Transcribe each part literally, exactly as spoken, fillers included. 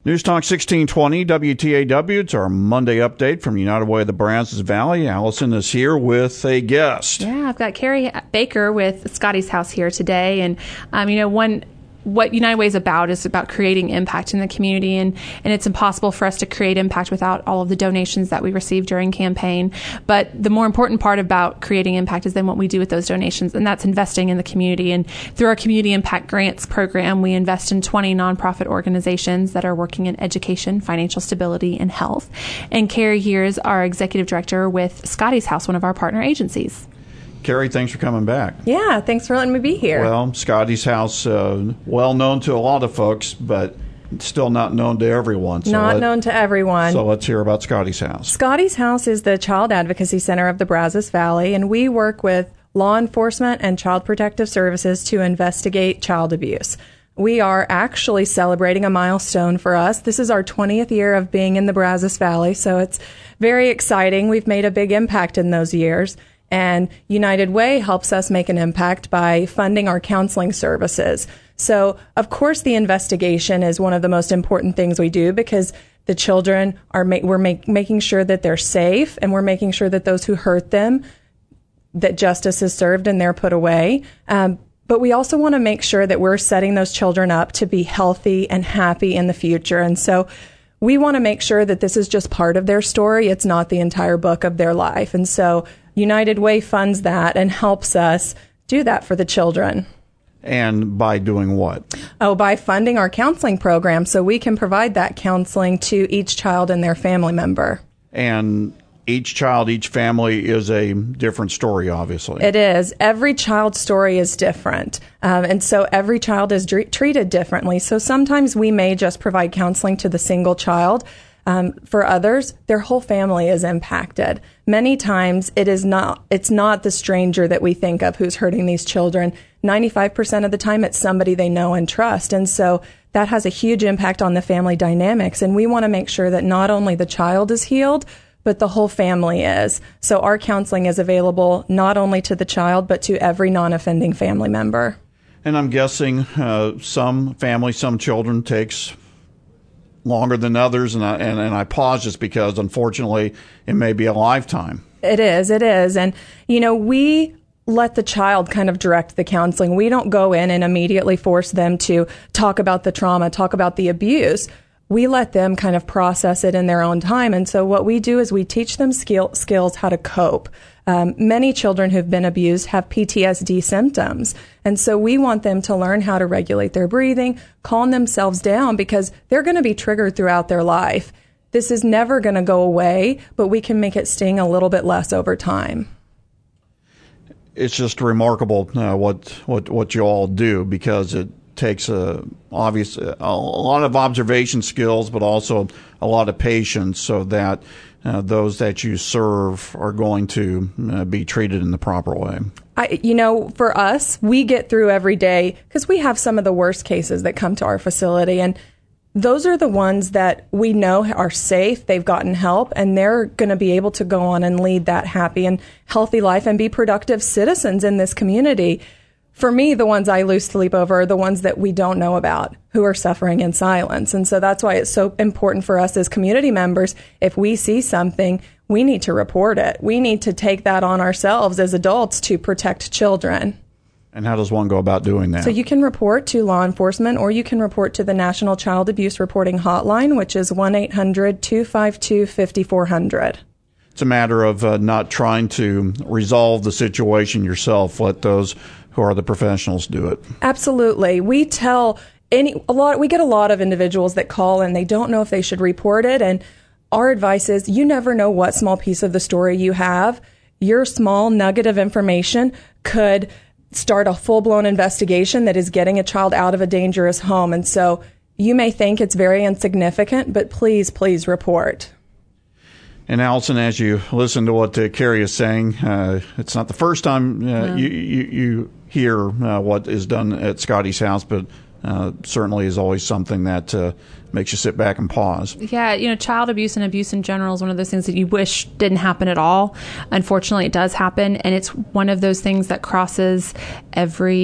News Talk sixteen twenty W T A W. It's our Monday update from United Way of the Brazos Valley. Allison is here with a guest. Yeah, I've got Carrie Baker with Scotty's House here today. And, um, you know, one... what United Way is about is about creating impact in the community, and, and it's impossible for us to create impact without all of the donations that we receive during campaign. But the more important part about creating impact is then what we do with those donations, and that's investing in the community. And through our Community Impact Grants program, we invest in twenty nonprofit organizations that are working in education, financial stability, and health. And Carrie here is our executive director with Scotty's House, one of our partner agencies. Carrie, thanks for coming back. Yeah, thanks for letting me be here. Well, Scotty's House, uh, well known to a lot of folks, but still not known to everyone. So not let, known to everyone. So let's hear about Scotty's House. Scotty's House is the Child Advocacy Center of the Brazos Valley, and we work with law enforcement and child protective services to investigate child abuse. We are actually celebrating a milestone for us. This is our twentieth year of being in the Brazos Valley, so it's very exciting. We've made a big impact in those years. And United Way helps us make an impact by funding our counseling services. So, of course, the investigation is one of the most important things we do because the children are ma- we're make, making sure that they're safe, and we're making sure that those who hurt them, that justice is served and they're put away. Um, but we also want to make sure that we're setting those children up to be healthy and happy in the future. And so we want to make sure that this is just part of their story. It's not the entire book of their life. And so United Way funds that and helps us do that for the children. And by doing what? Oh, by funding our counseling program so we can provide that counseling to each child and their family member. And each child, each family is a different story, obviously. It is. Every child's story is different. Um, and so every child is dre- treated differently. So sometimes we may just provide counseling to the single child. Um, for others, their whole family is impacted. Many times it is not, it's not the stranger that we think of who's hurting these children. ninety-five percent of the time it's somebody they know and trust. And so that has a huge impact on the family dynamics. And we want to make sure that not only the child is healed, but the whole family is. So our counseling is available not only to the child, but to every non-offending family member. And I'm guessing uh, some families, some children takes longer than others, and I, and, and I pause just because, unfortunately, it may be a lifetime. It is, it is. And, you know, we let the child kind of direct the counseling. We don't go in and immediately force them to talk about the trauma, talk about the abuse. We let them kind of process it in their own time. And so what we do is we teach them skill, skills how to cope. Um, many children who've been abused have P T S D symptoms. And so we want them to learn how to regulate their breathing, calm themselves down, because they're going to be triggered throughout their life. This is never going to go away, but we can make it sting a little bit less over time. It's just remarkable uh, what, what, what you all do, because it takes a obvious a, a lot of observation skills, but also a lot of patience, so that uh, those that you serve are going to uh, be treated in the proper way. I, you know, for us, we get through every day because we have some of the worst cases that come to our facility, and those are the ones that we know are safe, they've gotten help, and they're going to be able to go on and lead that happy and healthy life and be productive citizens in this community. For me, the ones I lose sleep over are the ones that we don't know about, who are suffering in silence. And so that's why it's so important for us as community members. If we see something, we need to report it. We need to take that on ourselves as adults to protect children. And how does one go about doing that? So you can report to law enforcement, or you can report to the National Child Abuse Reporting Hotline, which is one eight hundred two five two five four zero zero. It's a matter of uh, not trying to resolve the situation yourself. Let those who are the professionals do it. Absolutely. We tell any a lot. We get a lot of individuals that call and they don't know if they should report it. And our advice is, you never know what small piece of the story you have. Your small nugget of information could start a full-blown investigation that is getting a child out of a dangerous home. And so you may think it's very insignificant, but please, please report. And Allison, as you listen to what uh, Carrie is saying, uh, it's not the first time uh, no. you, you, you hear uh, what is done at Scotty's House, but uh, certainly is always something that uh, makes you sit back and pause. Yeah, you know, child abuse and abuse in general is one of those things that you wish didn't happen at all. Unfortunately, it does happen, and it's one of those things that crosses every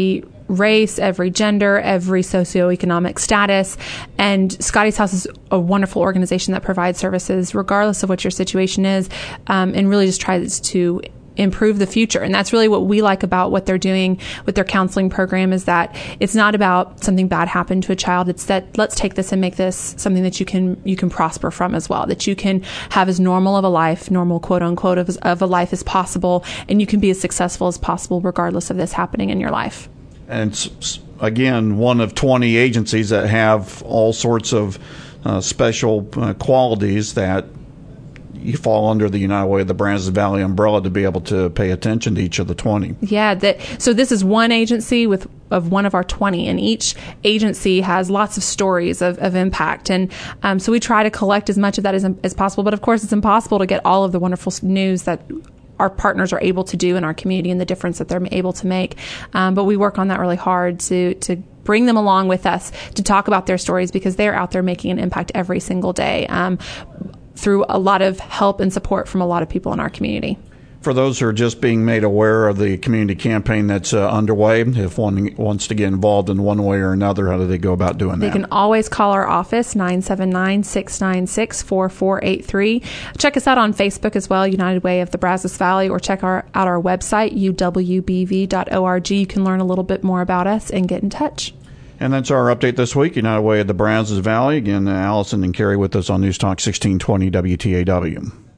race, every gender, every socioeconomic status. And Scotty's House is a wonderful organization that provides services regardless of what your situation is, um, and really just tries to improve the future. And that's really what we like about what they're doing with their counseling program, is that it's not about something bad happened to a child. It's that let's take this and make this something that you can you can prosper from as well, that you can have as normal of a life, normal quote unquote of, of a life as possible, and you can be as successful as possible regardless of this happening in your life. And it's, again, one of twenty agencies that have all sorts of uh, special uh, qualities that you fall under the United Way of the Brazos Valley umbrella to be able to pay attention to each of the twenty. Yeah, that so this is one agency with of one of our twenty, and each agency has lots of stories of, of impact. And um, so we try to collect as much of that as, as possible. But of course, it's impossible to get all of the wonderful news that our partners are able to do in our community and the difference that they're able to make. Um, but we work on that really hard to to bring them along with us to talk about their stories, because they're out there making an impact every single day. Um, through a lot of help and support from a lot of people in our community. For those who are just being made aware of the community campaign that's uh, underway, if one wants to get involved in one way or another, how do they go about doing they that? They can always call our office, nine seven nine, six nine six, four four eight three. Check us out on Facebook as well, United Way of the Brazos Valley, or check our, out our website, u w b v dot org. You can learn a little bit more about us and get in touch. And that's our update this week, United Way of the Brazos Valley. Again, Allison and Carrie with us on News Talk sixteen twenty W T A W.